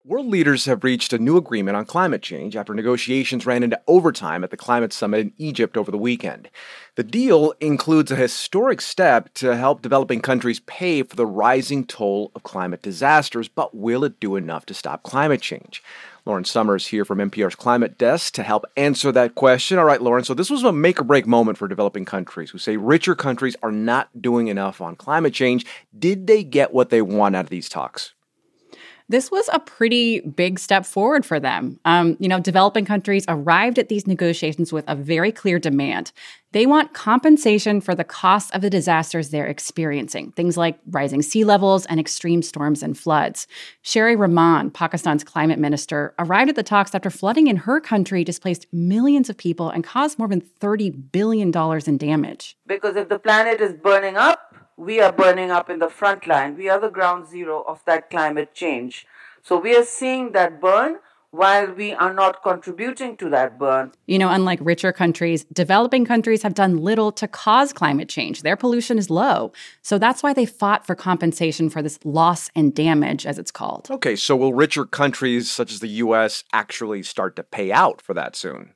World leaders have reached a new agreement on climate change after negotiations ran into overtime at the climate summit in Egypt over the weekend. The deal includes a historic step to help developing countries pay for the rising toll of climate disasters, but will it do enough to stop climate change? Lauren Summers here from NPR's Climate Desk to help answer that question. All right, Lauren, so this was a make-or-break moment for developing countries who say richer countries are not doing enough on climate change. Did they get what they want out of these talks? This was a pretty big step forward for them. Developing countries arrived at these negotiations with a very clear demand. They want compensation for the cost of the disasters they're experiencing, things like rising sea levels and extreme storms and floods. Sherry Rahman, Pakistan's climate minister, arrived at the talks after flooding in her country displaced millions of people and caused more than $30 billion in damage. Because if the planet is burning up, we are burning up in the front line. We are the ground zero of that climate change. So we are seeing that burn while we are not contributing to that burn. Unlike richer countries, developing countries have done little to cause climate change. Their pollution is low. So that's why they fought for compensation for this loss and damage, as it's called. Okay, so will richer countries such as the U.S. actually start to pay out for that soon?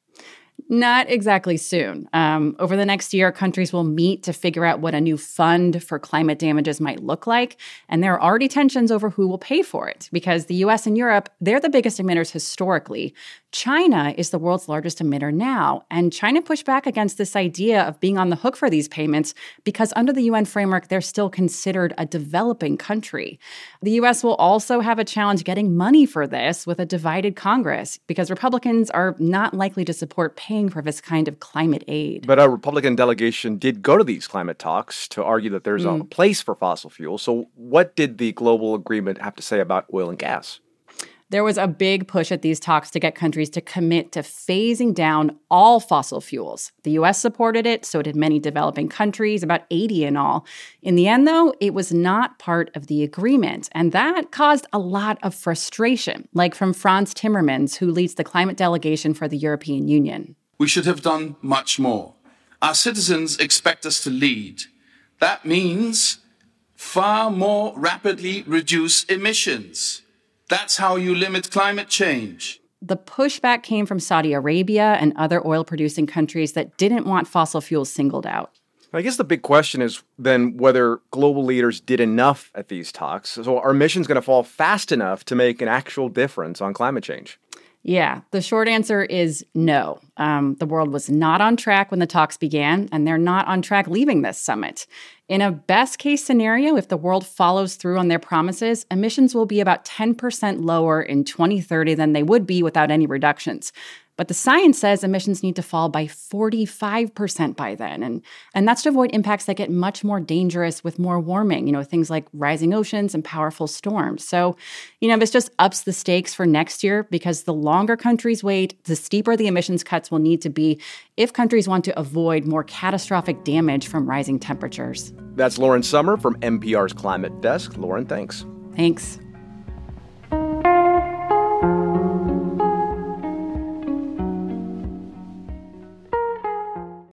Not exactly soon. Over the next year, countries will meet to figure out what a new fund for climate damages might look like. And there are already tensions over who will pay for it because the U.S. and Europe, they're the biggest emitters historically. China is the world's largest emitter now. And China pushed back against this idea of being on the hook for these payments because under the UN framework, they're still considered a developing country. The U.S. will also have a challenge getting money for this with a divided Congress because Republicans are not likely to support paying for this kind of climate aid. But a Republican delegation did go to these climate talks to argue that there's a place for fossil fuels. So what did the global agreement have to say about oil and gas? There was a big push at these talks to get countries to commit to phasing down all fossil fuels. The U.S. supported it, so did many developing countries, about 80 in all. In the end, though, it was not part of the agreement, and that caused a lot of frustration, like from Frans Timmermans, who leads the climate delegation for the European Union. We should have done much more. Our citizens expect us to lead. That means far more rapidly reduce emissions. That's how you limit climate change. The pushback came from Saudi Arabia and other oil-producing countries that didn't want fossil fuels singled out. I guess the big question is then whether global leaders did enough at these talks. So are emissions going to fall fast enough to make an actual difference on climate change? Yeah, the short answer is no. The world was not on track when the talks began, and they're not on track leaving this summit. In a best-case scenario, if the world follows through on their promises, emissions will be about 10% lower in 2030 than they would be without any reductions. But the science says emissions need to fall by 45% by then. And that's to avoid impacts that get much more dangerous with more warming, things like rising oceans and powerful storms. So, this just ups the stakes for next year because the longer countries wait, the steeper the emissions cuts will need to be if countries want to avoid more catastrophic damage from rising temperatures. That's Lauren Sommer from NPR's Climate Desk. Lauren, thanks. Thanks.